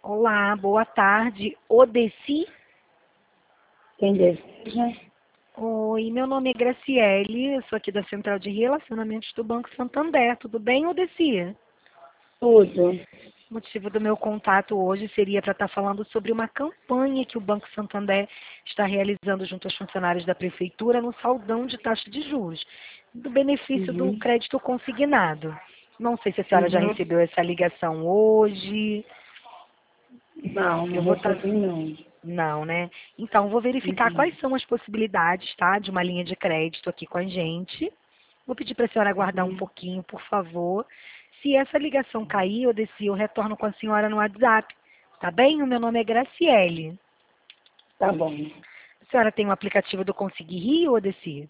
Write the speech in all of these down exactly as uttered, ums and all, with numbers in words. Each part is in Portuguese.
Olá, boa tarde. Odeci? Quem deseja? Oi, meu nome é Graciele, eu sou aqui da Central de Relacionamentos do Banco Santander. Tudo bem, Odeci? Tudo. O motivo do meu contato hoje seria para estar falando sobre uma campanha que o Banco Santander está realizando junto aos funcionários da Prefeitura no saldão de taxa de juros, do benefício do Uhum. crédito consignado. Não sei se a senhora já Uhum. recebeu essa ligação hoje. Não, não Eu vou estar... recebi não. Não, né? Então, vou verificar Uhum. quais são as possibilidades, tá? De uma linha de crédito aqui com a gente. Vou pedir para a senhora aguardar um Uhum. pouquinho, por favor. Se essa ligação cair, Odeci, eu retorno com a senhora no WhatsApp. Tá bem? O meu nome é Graciele. Tá bom. A senhora tem o aplicativo do Consegui Rio, Odeci?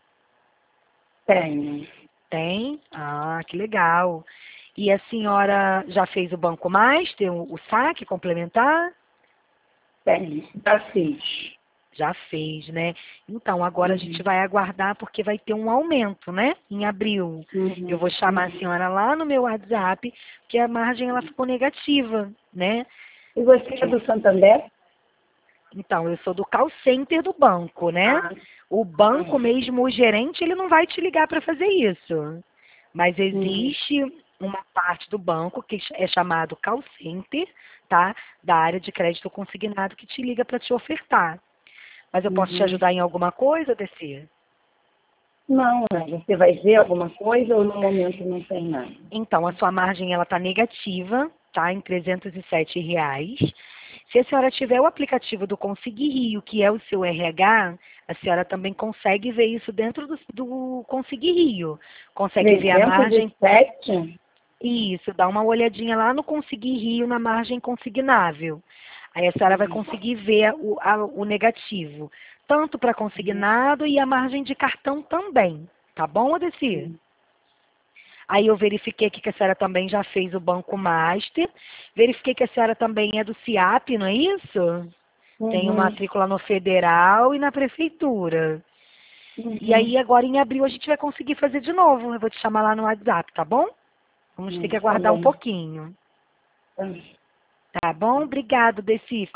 Tenho. Tem? Ah, que legal. E a senhora já fez o Banco Mais? Tem o, o saque complementar? Tenho. Já fiz. Já fez, né? Então, agora a gente Uhum. vai aguardar porque vai ter um aumento, né? Em abril. Eu Uhum. vou chamar a Uhum. senhora lá no meu WhatsApp, que a margem ela ficou negativa, né? E você é do Santander? Então, eu sou do call center do banco, né? Ah. O banco Uhum. mesmo, o gerente, ele não vai te ligar para fazer isso. Mas Uhum. existe uma parte do banco que é chamado call center, tá? Da área de crédito consignado que te liga para te ofertar. Mas eu posso te Uhum. ajudar em alguma coisa, Descia? Não, né? Você vai ver alguma coisa ou no momento não tem nada? Então, a sua margem ela está negativa, tá? Em trezentos e sete reais. Se a senhora tiver o aplicativo do Consegui Rio, que é o seu R H, a senhora também consegue ver isso dentro do, do Consegui Rio. Consegue ver a trezentos e margem. sete? Isso, dá uma olhadinha lá no Consegui Rio, na margem consignável. Aí a senhora vai Uhum. conseguir ver o, a- o negativo, tanto para consignado e a margem de cartão também. Tá bom, Odeci? Uhum. Aí eu verifiquei aqui que a senhora também já fez o Banco Master. Verifiquei que a senhora também é do SIAP, não é isso? Tem uma Uhum. matrícula no Federal e na Prefeitura. E Uhum. aí agora em abril a gente vai conseguir fazer de novo. Eu vou te chamar lá no WhatsApp, tá bom? Vamos ter Uhum. que Tá aguardar um bom. pouquinho. Tá. Tá bom? Obrigado, Deci.